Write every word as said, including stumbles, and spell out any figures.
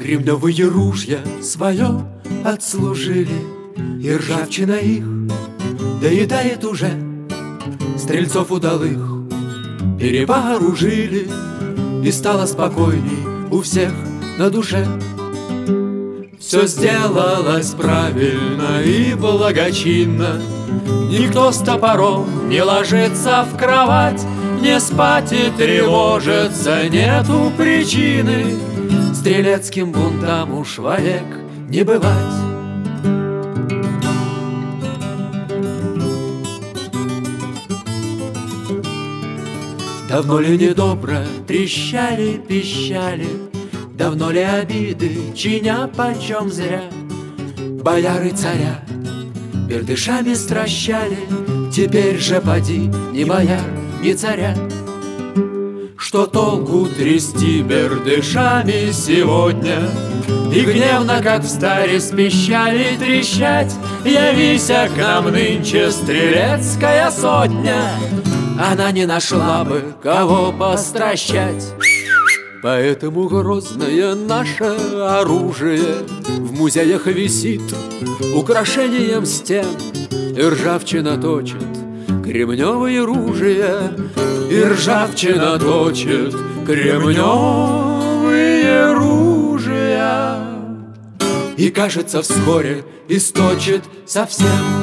Кремневые ружья свое отслужили, и ржавчина их доедает уже. Стрельцов удалых перевооружили, и стало спокойней у всех на душе. Все сделалось правильно и благочинно. Никто с топором не ложится в кровать, не спать и тревожиться нету причины. Стрелецким бунтам уж вовек не бывать. Давно ли недобро трещали, пищали, давно ли обиды чиня почем зря? Бояры царя бердышами стращали, теперь же поди ни бояр, ни царя. Что толку трясти бердышами сегодня и гневно, как в старе, с пищали трещать? Явися к нам нынче стрелецкая сотня, она не нашла бы кого постращать. Поэтому грозное наше оружие в музеях висит украшением стен, и ржавчина точит кремневые ружья, и ржавчина точит кремневые ружья. И кажется, вскоре источит совсем.